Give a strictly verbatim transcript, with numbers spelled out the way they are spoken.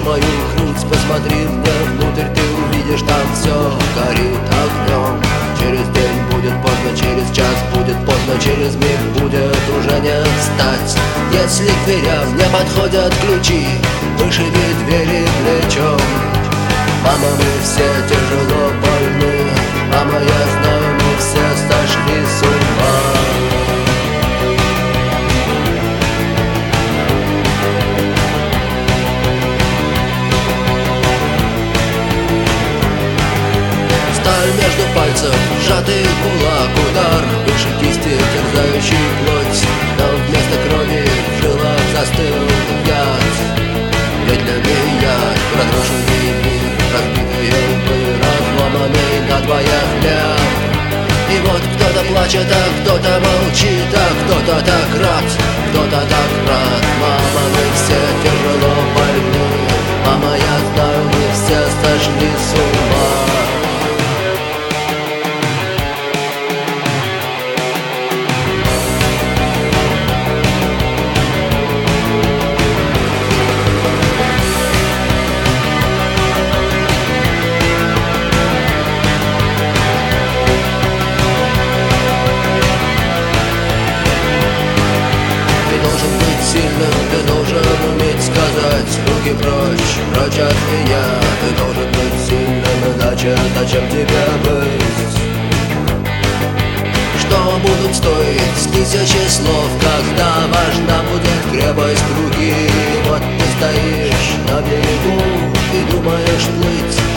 мою грудь, посмотри мне внутрь, ты увидишь, там все горит огнем. Через день будет поздно, через час будет поздно, через миг будет уже не встать. Если к дверям не подходят ключи, вышиби двери плечом. Мама, мы все тяжело больны, мама, я знаю, мы все сошли с ума. Сталь между пальцев, сжатый кулак, удар выше кисти, терзающий плоть. Но вместо крови в жилах застыл яд. Медленный яд, разрушенный мир, разбитые лбы, разломанный надвое хлеб. И вот кто-то плачет, а кто-то молчит, а кто-то так рад, кто-то так рад. Мама, мы все тяжело больны, мама, я знаю, мы все сошли с ума. Ты должен уметь сказать: руки прочь, прочь от меня. Ты должен быть сильным, иначе зачем тебе быть? Что будут стоить тысячи слов, когда важна будет крепость руки? Вот ты стоишь на берегу и думаешь плыть,